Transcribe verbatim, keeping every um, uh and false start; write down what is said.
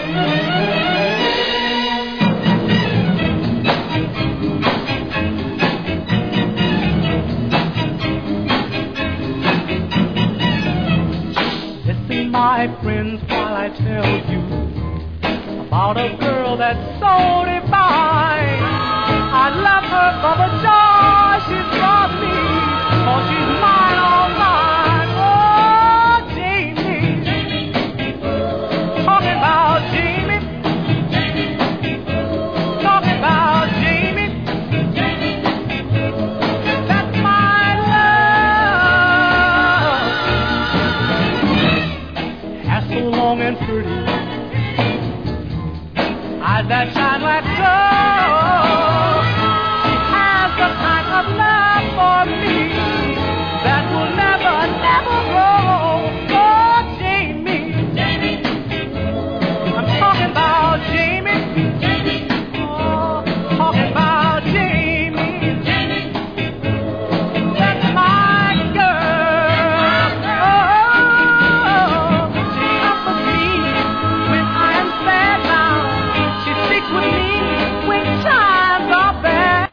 Listen, my friends, while I tell you about a girl that's so divine. I love her for the joy she's brought me, for she's mine, all mine. Oh, Jamie, talking about Jamie, talking about Jamie. That's my love. Hair so long and pretty, eyes that shine like